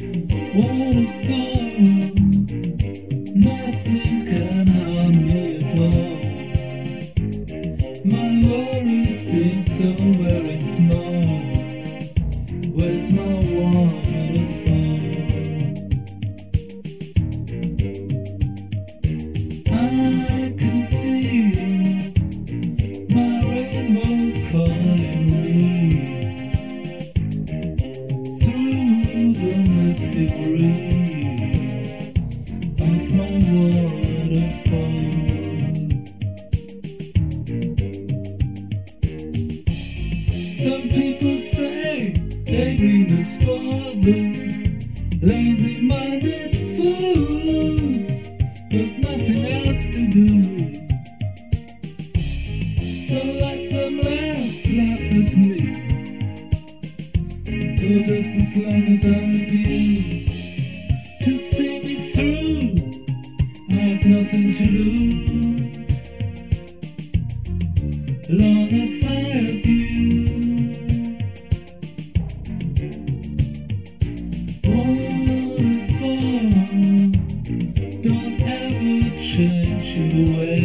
Waterfall, nothing can harm me at all. My worries seem so very small. Where's my waterfall? I can see my rainbow calling me through the misty breeze of my waterfall. Some people say dating is for the lazy-minded fools. There's nothing else to do, so let them laugh at me. So just as long as I have you to see me through, I have nothing to lose. Long as I have you. Waterfall, don't ever change your way.